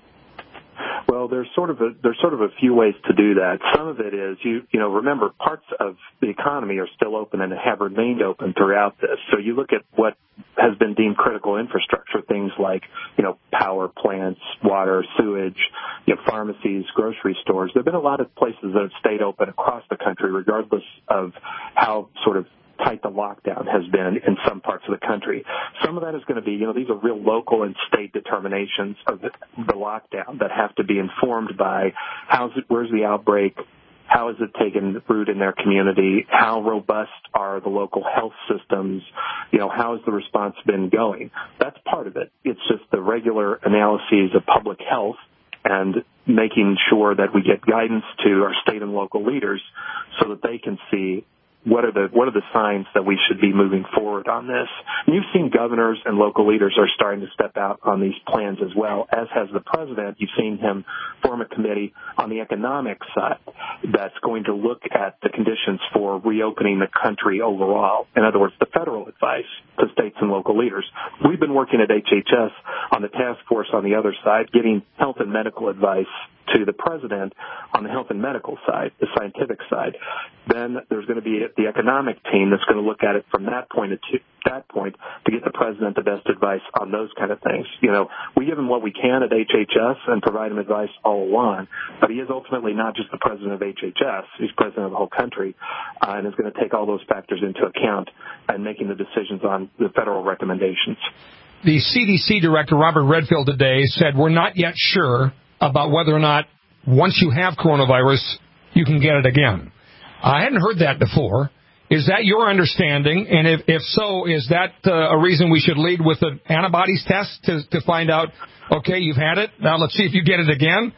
Speaker 19: Well, there's sort of a there's sort of a few ways to do that. Some of it is you you know remember parts of the economy are still open and have remained open throughout this. So you look at what has been deemed critical infrastructure, things like you know power plants, water, sewage, you know pharmacies, grocery stores. There've been a lot of places that have stayed open across the country, regardless of how sort of tight the lockdown has been in some parts of the country. Some of that is going to be, you know, these are real local and state determinations of the, the lockdown that have to be informed by how's it, where's the outbreak, how is it taken root in their community, how robust are the local health systems, you know, how has the response been going. That's part of it. It's just the regular analyses of public health and making sure that we get guidance to our state and local leaders so that they can see what are the what are the signs that we should be moving forward on this? And you've seen governors and local leaders are starting to step out on these plans as well, as has the president. You've seen him form a committee on the economic side that's going to look at the conditions for reopening the country overall. In other words, the federal advice to states and local leaders. We've been working at H H S on the task force on the other side, getting health and medical advice to the president on the health and medical side, the scientific side. Then there's going to be the economic team that's going to look at it from that point to that point to get the president the best advice on those kind of things. You know, we give him what we can at H H S and provide him advice all along, but he is ultimately not just the president of H H S. He's president of the whole country, uh, and is going to take all those factors into account and making the decisions on the federal recommendations.
Speaker 2: The C D C director, Robert Redfield, today said we're not yet sure about whether or not once you have coronavirus, you can get it again. I hadn't heard that before. Is that your understanding? And if, if so, is that uh, a reason we should lead with an antibodies test to, to find out, okay, you've had it, now let's see if you get it again?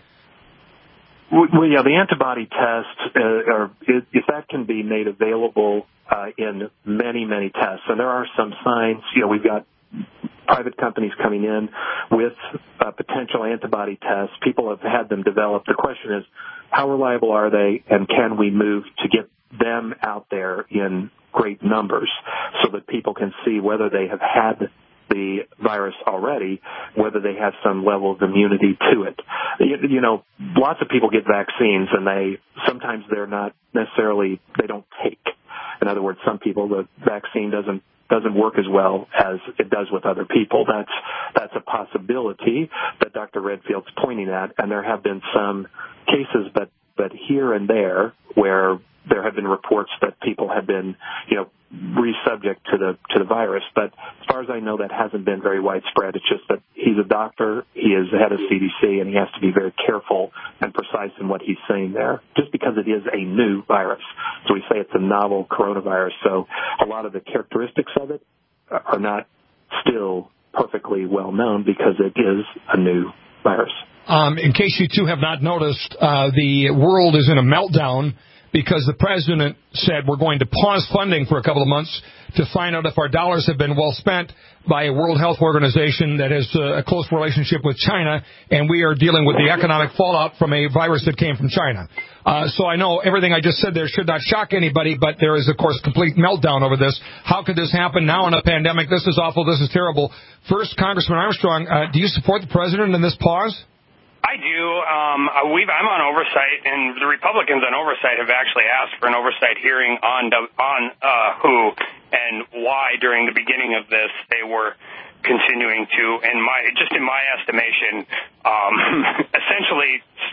Speaker 19: Well, yeah, the antibody test, uh, or if, if that can be made available uh, in many, many tests, and there are some signs, you know, we've got private companies coming in with uh, potential antibody tests. People have had them developed. The question is, how reliable are they, and can we move to get them out there in great numbers so that people can see whether they have had the virus already, whether they have some level of immunity to it. You, you know, lots of people get vaccines, and they sometimes they're not necessarily, they don't take. In other words, some people, the vaccine doesn't doesn't work as well as it does with other people. That's that's a possibility that Doctor Redfield's pointing at, and there have been some cases, but but here and there where there have been reports that people have been, you know, re-subject to the to the virus. But as far as I know, that hasn't been very widespread. It's just that he's a doctor, he is the head of C D C, and he has to be very careful and precise in what he's saying there, just because it is a new virus. So we say it's a novel coronavirus, so a lot of the characteristics of it are not still perfectly well known because it is a new virus.
Speaker 2: Um, in case you two have not noticed, uh, the world is in a meltdown because the president said we're going to pause funding for a couple of months to find out if our dollars have been well spent by a World Health Organization that has a close relationship with China, and we are dealing with the economic fallout from a virus that came from China. Uh, so I know everything I just said there should not shock anybody, but there is, of course, complete meltdown over this. How could this happen now in a pandemic? This is awful. This is terrible. First, Congressman Armstrong, uh, do you support the president in this pause?
Speaker 3: I do. Um, we've, I'm on oversight, and the Republicans on oversight have actually asked for an oversight hearing on on uh, W H O and why during the beginning of this they were continuing to, in my just in my estimation, um, essentially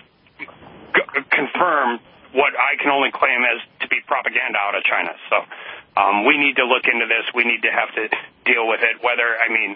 Speaker 3: g- confirm what I can only claim as to be propaganda out of China. So um, we need to look into this. We need to have to deal with it. Whether I mean.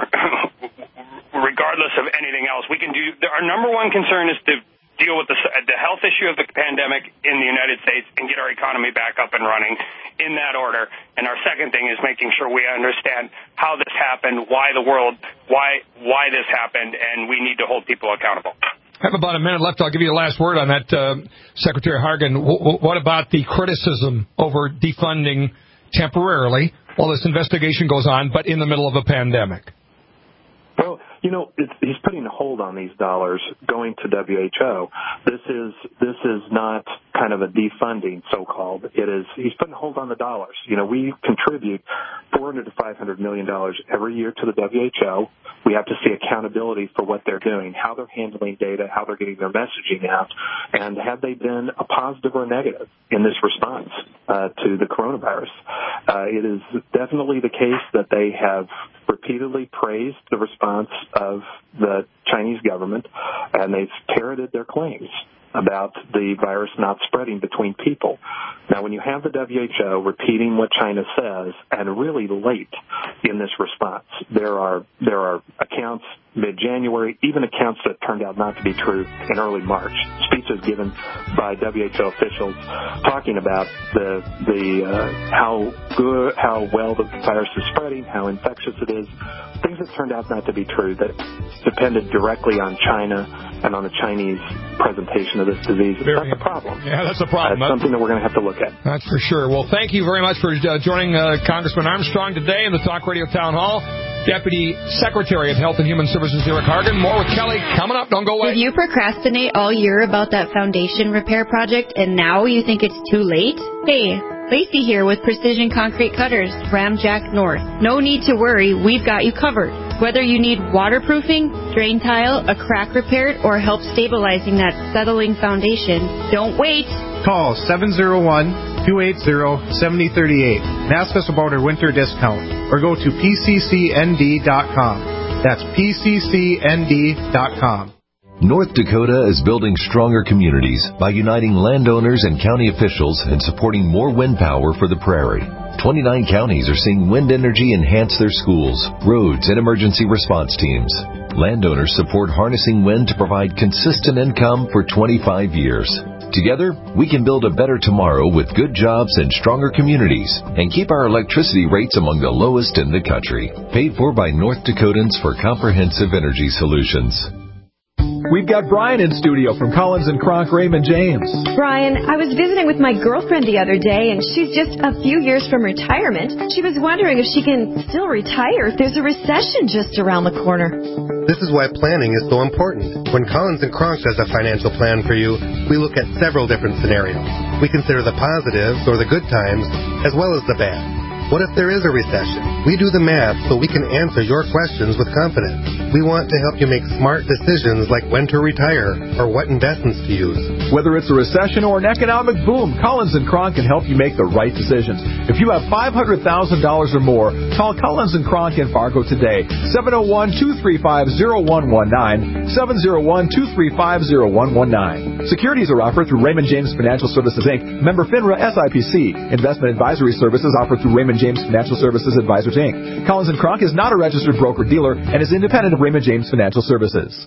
Speaker 3: Regardless of anything else, we can do. Our number one concern is to deal with the, the health issue of the pandemic in the United States and get our economy back up and running in that order. And our second thing is making sure we understand how this happened, why the world, why why this happened, and we need to hold people accountable.
Speaker 2: I have about a minute left. I'll give you the last word on that, uh, Secretary Hargan. W- what about the criticism over defunding temporarily while this investigation goes on, but in the middle of a pandemic?
Speaker 19: Well, you know, it's, he's putting a hold on these dollars going to W H O. This is this is not kind of a defunding, so-called. It is he's putting a hold on the dollars. You know, we contribute four hundred to five hundred million dollars every year to the W H O. We have to see accountability for what they're doing, how they're handling data, how they're getting their messaging out, and have they been a positive or negative in this response uh, to the coronavirus. Uh, it is definitely the case that they have repeatedly praised the response of the Chinese government, and they've parroted their claims about the virus not spreading between people. Now, when you have the W H O repeating what China says, and really late in this response, there are there are accounts mid-January, even accounts that turned out not to be true in early March. Speeches given by W H O officials talking about the the uh, how good, how well the virus is spreading, how infectious it is, things that turned out not to be true, that depended directly on China and on the Chinese presentation of this disease.
Speaker 2: Very,
Speaker 19: that's a problem.
Speaker 2: Yeah, that's a problem.
Speaker 19: Uh, it's something that we're going to have to look Okay.
Speaker 2: That's for sure. Well, thank you very much for uh, joining uh, Congressman Armstrong today in the Talk Radio Town Hall. Deputy Secretary of Health and Human Services Eric Hargan. More with Kelly coming up. Don't go away.
Speaker 20: Did you procrastinate all year about that foundation repair project and now you think it's too late? Hey, Lacey here with Precision Concrete Cutters, Ramjack North. No need to worry, we've got you covered. Whether you need waterproofing, drain tile, a crack repaired, or help stabilizing that settling foundation, don't wait.
Speaker 21: Call seven oh one, two eight zero, seven oh three eight and ask us about our winter discount, or go to P C C N D dot com. That's P C C N D dot com.
Speaker 22: North Dakota is building stronger communities by uniting landowners and county officials and supporting more wind power for the prairie. twenty-nine counties are seeing wind energy enhance their schools, roads, and emergency response teams. Landowners support harnessing wind to provide consistent income for twenty-five years. Together, we can build a better tomorrow with good jobs and stronger communities and keep our electricity rates among the lowest in the country. Paid for by North Dakotans for Comprehensive Energy Solutions.
Speaker 23: We've got Brian in studio from Collins and Kronk Raymond James.
Speaker 24: Brian, I was visiting with my girlfriend the other day, and she's just a few years from retirement. She was wondering if she can still retire if there's a recession just around the corner.
Speaker 25: This is why planning is so important. When Collins and Kronk does a financial plan for you, we look at several different scenarios. We consider the positives or the good times as well as the bad. What if there is a recession? We do the math so we can answer your questions with confidence. We want to help you make smart decisions like when to retire or what investments to use.
Speaker 23: Whether it's a recession or an economic boom, Collins and Kronk can help you make the right decisions. If you have five hundred thousand dollars or more, call Collins and Kronk in Fargo today. seven oh one, two three five, oh one one nine, seven oh one, two three five, oh one one nine. Securities are offered through Raymond James Financial Services, Incorporated. Member FINRA S I P C. Investment advisory services offered through Raymond James Financial Services Advisors, Incorporated. Collins and Kronk is not a registered broker-dealer and is independent of Raymond James Financial Services.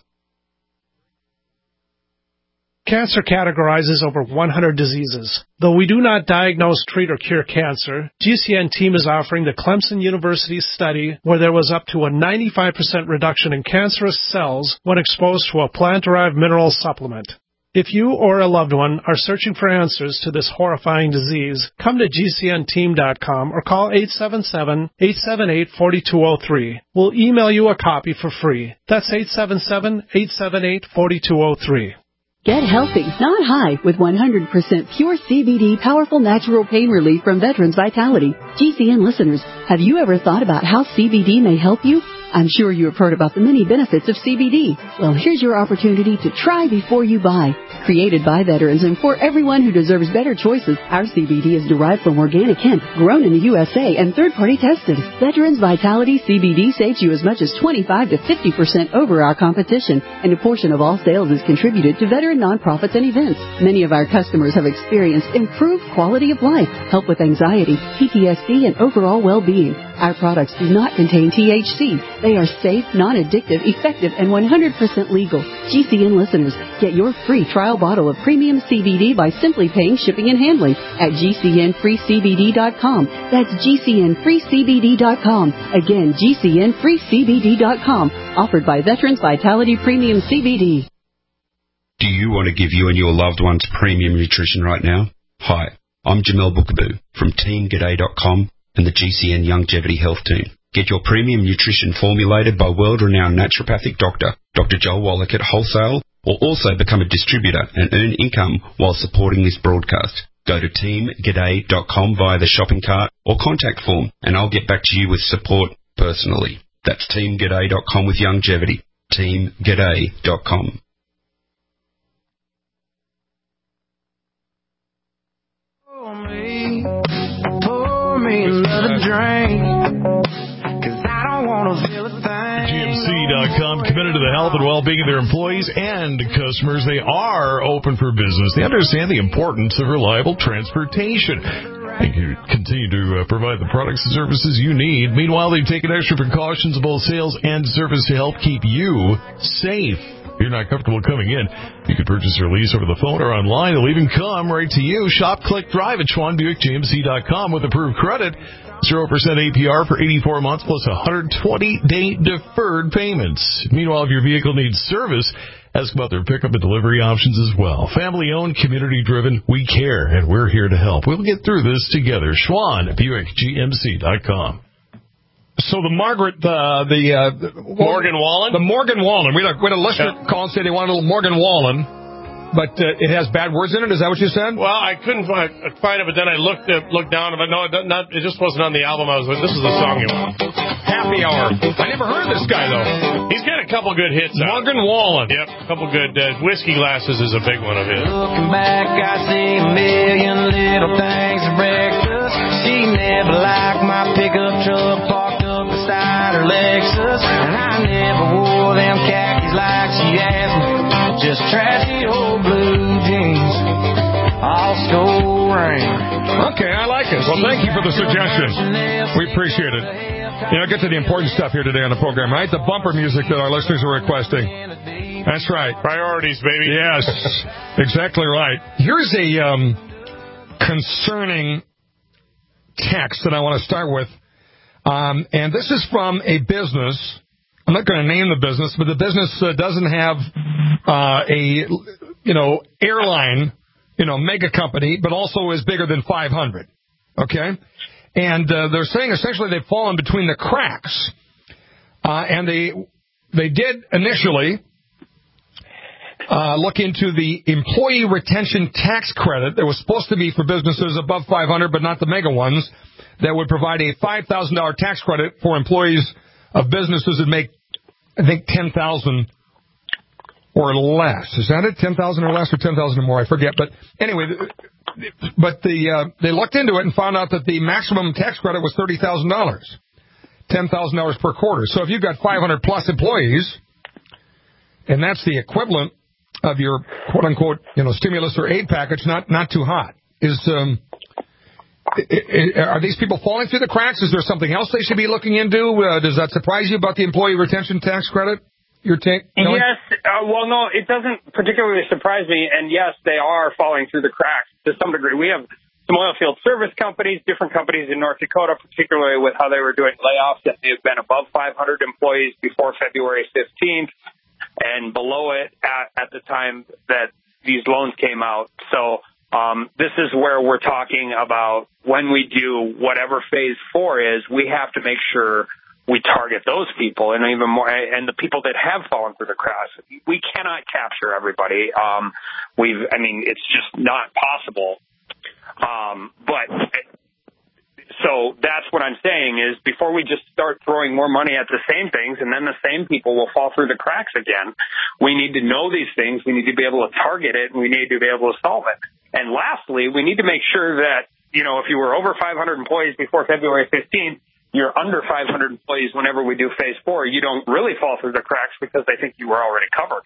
Speaker 26: Cancer categorizes over one hundred diseases. Though we do not diagnose, treat, or cure cancer, G C N team is offering the Clemson University study where there was up to a ninety-five percent reduction in cancerous cells when exposed to a plant-derived mineral supplement. If you or a loved one are searching for answers to this horrifying disease, come to G C N team dot com or call eight seven seven, eight seven eight, four two zero three. We'll email you a copy for free. That's eight seven seven, eight seven eight, four two zero three.
Speaker 27: Get healthy, not high, with one hundred percent pure C B D powerful natural pain relief from Veterans Vitality. G C N listeners, have you ever thought about how C B D may help you? I'm sure you have heard about the many benefits of C B D. Well, here's your opportunity to try before you buy. Created by veterans and for everyone who deserves better choices, our C B D is derived from organic hemp, grown in the U S A, and third-party tested. Veterans Vitality C B D saves you as much as twenty-five to fifty percent over our competition, and a portion of all sales is contributed to veteran nonprofits and events. Many of our customers have experienced improved quality of life, help with anxiety, P T S D, and overall well-being. Our products do not contain T H C. They are safe, non-addictive, effective, and one hundred percent legal. G C N listeners, get your free trial bottle of premium C B D by simply paying shipping and handling at G C N free C B D dot com. That's G C N free C B D dot com. Again, G C N free C B D dot com. Offered by Veterans Vitality Premium C B D.
Speaker 28: Do you want to give you and your loved ones premium nutrition right now? Hi, I'm Jamel Bookaboo from Team G'day dot com and the G C N Longevity Health Team. Get your premium nutrition formulated by world-renowned naturopathic doctor, Doctor Joel Wallach at Wholesale, or also become a distributor and earn income while supporting this broadcast. Go to Team G'day dot com via the shopping cart or contact form, and I'll get back to you with support personally. That's Team G'day dot com with longevity. Team G'day dot com.
Speaker 12: Pour me, pour me another drink.
Speaker 29: G M C dot com committed to the health and well-being of their employees and customers. They are open for business. They understand the importance of reliable transportation. They continue to uh, provide the products and services you need. Meanwhile, they've taken extra precautions of both sales and service to help keep you safe. If you're not comfortable coming in, you can purchase or lease over the phone or online. They'll even come right to you. Shop, click, drive at Schwan Buick G M C dot com with approved credit. zero percent A P R for eighty-four months plus one hundred twenty day deferred payments. Meanwhile, if your vehicle needs service, Ask about their pickup and delivery options as well. Family-owned, community-driven, we care, and we're here to help. We'll get through this together. Schwann, Buick G M C dot com.
Speaker 2: So the Margaret, uh, the... Uh,
Speaker 1: Morgan Wallen?
Speaker 2: The Morgan Wallen. We had a, we had a listener
Speaker 1: Yeah.
Speaker 2: call and say they wanted a little Morgan Wallen, but uh, it has bad words in it. Is that what you said?
Speaker 1: Well, I couldn't find, find it, but then I looked uh, looked down, but no, it, not, it just wasn't on the album. I was like, this is the song you want.
Speaker 2: Happy Hour. I never heard of this guy, though.
Speaker 1: He's got a couple good hits out.
Speaker 2: Morgan Wallen.
Speaker 1: Yep, a couple good. Uh, Whiskey Glasses is a big one of his.
Speaker 12: Looking back, I see a million little things for breakfast. She never liked my pickup truck parked up beside her Lexus, and I never wore them khakis like she asked me. Just trashy old blue jeans, all store rain.
Speaker 2: Okay, I like it. Well, thank you for the suggestion. We appreciate it. You know, get to the important stuff here today on the program, right? The bumper music that our listeners are requesting. That's right.
Speaker 1: Priorities, baby.
Speaker 2: Yes, exactly right. Here's a um, concerning text that I want to start with. Um, and this is from a business. I'm not going to name the business, but the business uh, doesn't have uh, a, you know, airline, you know, mega company, but also is bigger than five hundred. Okay? And uh, they're saying essentially they've fallen between the cracks. Uh, and they they did initially uh, look into the employee retention tax credit that was supposed to be for businesses above five hundred, but not the mega ones, that would provide a five thousand dollars tax credit for employees of businesses that make, I think, ten thousand dollars or less. Is that it? ten thousand dollars or less, or ten thousand dollars or more? I forget. But anyway, but the uh, they looked into it and found out that the maximum tax credit was thirty thousand dollars, ten thousand dollars per quarter. So if you've got five hundred plus employees, and that's the equivalent of your quote unquote, you know, stimulus or aid package, not not too hot. Is um, are these people falling through the cracks? Is there something else they should be looking into? Uh, does that surprise you about the employee retention tax credit? Your take? Kelly?
Speaker 3: Yes. Uh, well, no, it doesn't particularly surprise me. And yes, they are falling through the cracks to some degree. We have some oil field service companies, different companies in North Dakota, particularly with how they were doing layoffs, that they've been above five hundred employees before February fifteenth and below it at, at the time that these loans came out. So um, this is where we're talking about when we do whatever phase four is, we have to make sure we target those people, and even more, and the people that have fallen through the cracks. We cannot capture everybody. Um, we've, I mean, it's just not possible. Um, but so that's what I'm saying is before we just start throwing more money at the same things, and then the same people will fall through the cracks again. We need to know these things. We need to be able to target it, and we need to be able to solve it. And lastly, we need to make sure that, you know, if you were over five hundred employees before February fifteenth, you're under five hundred employees whenever we do phase four, you don't really fall through the cracks because they think you were already covered.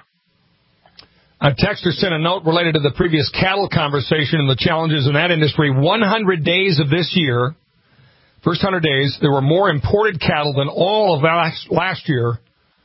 Speaker 2: A texter sent a note related to the previous cattle conversation and the challenges in that industry. one hundred days of this year, first one hundred days, there were more imported cattle than all of last, last year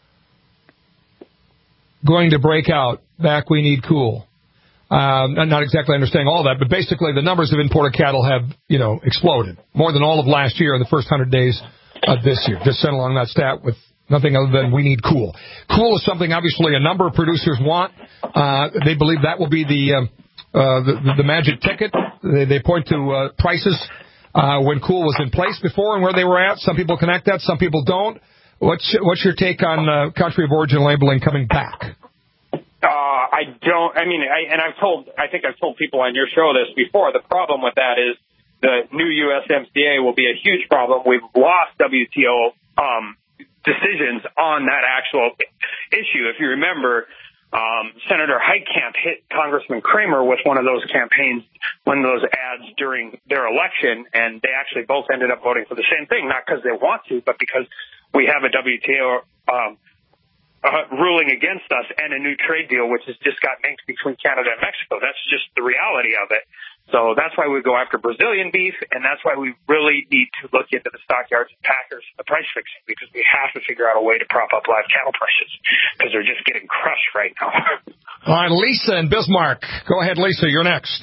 Speaker 2: going to break out. Back we need cool. Um, I'm not exactly understanding all that, but basically the numbers of imported cattle have, you know, exploded. More than all of last year in the first one hundred days of this year. Just sent along that stat with nothing other than we need cool. Cool is something obviously a number of producers want. Uh, they believe that will be the, um, uh, the, the magic ticket. They, they point to uh, prices uh, when cool was in place before and where they were at. Some people connect that, some people don't. What's, what's your take on uh, country of origin labeling coming back?
Speaker 3: Uh, I don't, I mean, I, and I've told, I think I've told people on your show this before. The problem with that is the new U S M C A will be a huge problem. We've lost W T O um, decisions on that actual issue. If you remember, um, Senator Heitkamp hit Congressman Kramer with one of those campaigns, one of those ads during their election, and they actually both ended up voting for the same thing, not because they want to, but because we have a W T O um Uh, ruling against us and a new trade deal, which has just got inked between Canada and Mexico. That's just the reality of it. So that's why we go after Brazilian beef, and that's why we really need to look into the stockyards and packers and the price fixing, because we have to figure out a way to prop up live cattle prices, because they're just getting crushed right now.
Speaker 2: All right, Lisa in Bismarck. Go ahead, Lisa. You're next.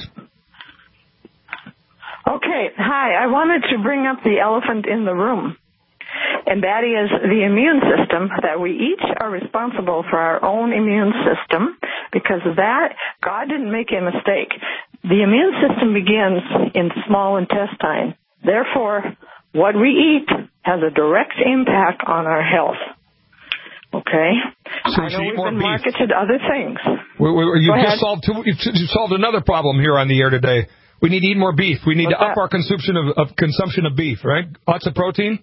Speaker 4: Okay. Hi. I wanted to bring up the elephant in the room. and that is the immune system, that we each are responsible for our own immune system, because of that, God didn't make a mistake. The immune system begins in the small intestine. Therefore, what we eat has a direct impact on our health. Okay?
Speaker 2: So
Speaker 4: I know we've been marketed other things.
Speaker 2: We, we, you
Speaker 4: Go
Speaker 2: just
Speaker 4: ahead.
Speaker 2: solved two, you you solved another problem here on the air today. We need to eat more beef. We need
Speaker 4: What's
Speaker 2: to up
Speaker 4: that?
Speaker 2: our consumption of, of consumption of beef, right? Lots of protein.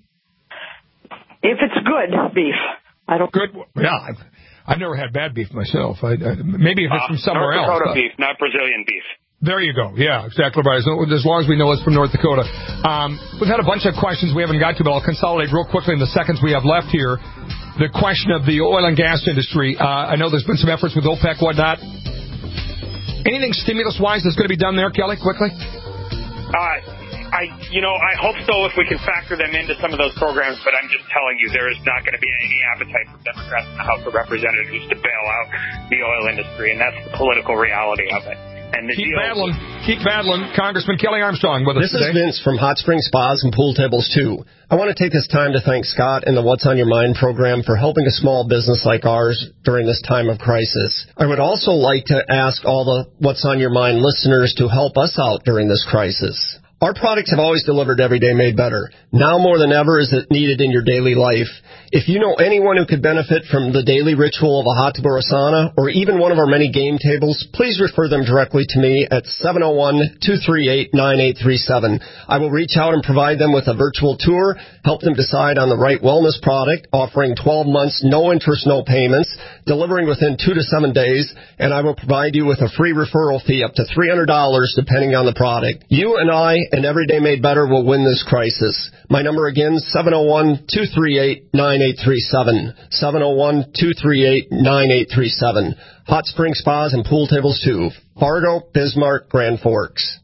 Speaker 4: If it's good beef, I don't.
Speaker 2: Good. Yeah, I've, I've never had bad beef myself. I, I, maybe if it's from somewhere
Speaker 3: North
Speaker 2: else.
Speaker 3: Dakota
Speaker 2: but-
Speaker 3: beef, not Brazilian beef.
Speaker 2: There you go. Yeah, exactly right. As as long as we know it's from North Dakota. Um, we've had a bunch of questions we haven't got to, but I'll consolidate real quickly in the seconds we have left here. The question of the oil and gas industry. Uh, I know there's been some efforts with OPEC, whatnot. Anything stimulus-wise that's going to be done there, Kelly, quickly?
Speaker 3: Uh, I, you know, I hope so if we can factor them into some of those programs, but I'm just telling you, there is not going to be any appetite from Democrats in the House of Representatives to bail out the oil industry, and that's the political reality of it. And the
Speaker 2: Keep
Speaker 3: deal,
Speaker 2: battling. Keep battling. Congressman Kelly Armstrong with us
Speaker 5: This
Speaker 2: today.
Speaker 5: is Vince from Hot Spring Spas and Pool Tables, too. I want to take this time to thank Scott and the What's on Your Mind program for helping a small business like ours during this time of crisis. I would also like to ask all the What's on Your Mind listeners to help us out during this crisis. Our products have always delivered Every Day Made Better. Now more than ever is it needed in your daily life. If you know anyone who could benefit from the daily ritual of a hot tub or a sauna, or even one of our many game tables, please refer them directly to me at seven oh one, two three eight, nine eight three seven. I will reach out and provide them with a virtual tour, help them decide on the right wellness product, offering twelve months, no interest, no payments, delivering within two to seven days, and I will provide you with a free referral fee up to three hundred dollars depending on the product. You and I and Every Day Made Better will win this crisis. My number again, seven oh one, two three eight, nine eight three seven. seven oh one, two three eight, nine eight three seven. Hot Spring Spas and Pool Tables too. Fargo, Bismarck, Grand Forks.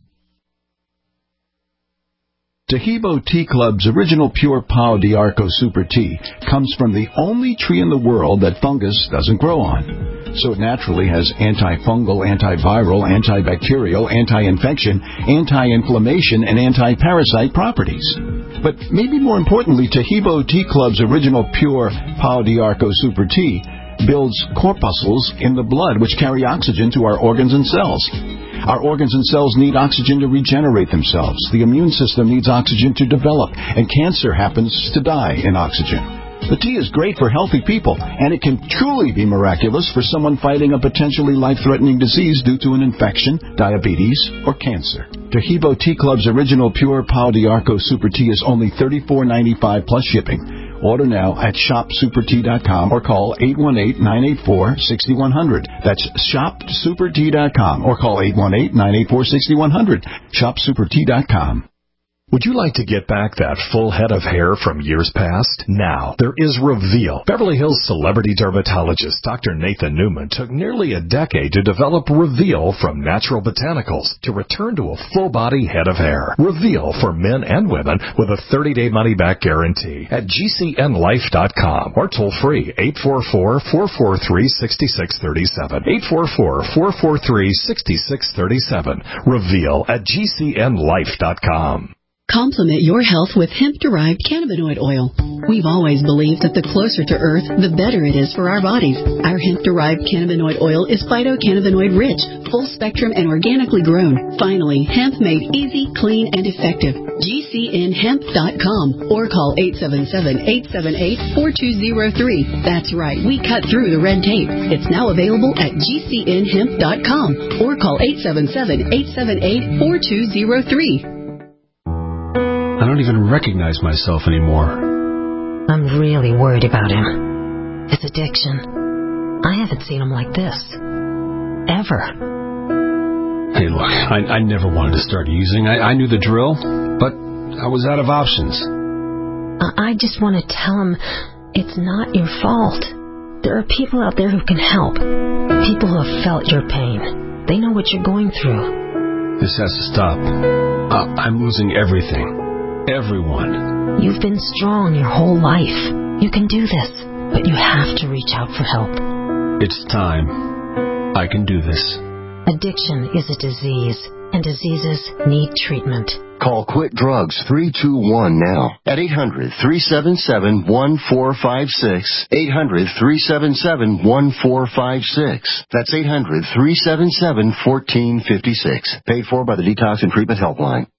Speaker 6: Tahibo Tea Club's original pure Pau d'Arco Super Tea comes from the only tree in the world that fungus doesn't grow on. So it naturally has antifungal, antiviral, antibacterial, anti-infection, anti-inflammation, and anti-parasite properties. But maybe more importantly, Tahibo Tea Club's original pure Pau d'Arco Super Tea builds corpuscles in the blood which carry oxygen to our organs and cells. Our organs and cells need oxygen to regenerate themselves. The immune system needs oxygen to develop, and cancer happens to die in oxygen. The tea is great for healthy people, and it can truly be miraculous for someone fighting a potentially life-threatening disease due to an infection, diabetes, or cancer. Tahibo Tea Club's original pure Pau d'Arco Super Tea is only thirty-four ninety-five plus shipping. Order now at shop super tea dot com or call eight one eight, nine eight four, six one zero zero. That's shop super tea dot com or call eight one eight, nine eight four, six one zero zero. shop super tea dot com.
Speaker 7: Would you like to get back that full head of hair from years past? Now, there is Reveal. Beverly Hills celebrity dermatologist Doctor Nathan Newman took nearly a decade to develop Reveal from natural botanicals to return to a full-body head of hair. Reveal for men and women with a thirty-day money-back guarantee at G C N life dot com or toll-free eight four four, four four three, six six three seven. eight four four, four four three, six six three seven. Reveal at G C N life dot com.
Speaker 27: Complement your health with hemp-derived cannabinoid oil. We've always believed that the closer to Earth, the better it is for our bodies. Our hemp-derived cannabinoid oil is phytocannabinoid-rich, full-spectrum, and organically grown. Finally, hemp made easy, clean, and effective. G C N hemp dot com or call eight seven seven, eight seven eight, four two zero three. That's right, we cut through the red tape. It's now available at G C N hemp dot com or call eight seven seven, eight seven eight, four two zero three.
Speaker 8: I don't even recognize myself anymore.
Speaker 9: I'm really worried about him. His addiction. I haven't seen him like this. Ever.
Speaker 8: Hey, look, I, I never wanted to start using. I, I knew the drill, but I was out of options.
Speaker 9: I, I just want to tell him it's not your fault. There are people out there who can help. People who have felt your pain. They know what you're going through.
Speaker 8: This has to stop. Uh, I'm losing everything. Everyone.
Speaker 9: You've been strong your whole life. You can do this, but you have to reach out for help.
Speaker 8: It's time. I can do this.
Speaker 9: Addiction is a disease, and diseases need treatment.
Speaker 10: Call Quit Drugs three two one now at eight hundred, three seven seven, one four five six, eight hundred, three seven seven, one four five six. That's eight hundred, three seven seven, one four five six. Paid for by the Detox and Treatment Helpline.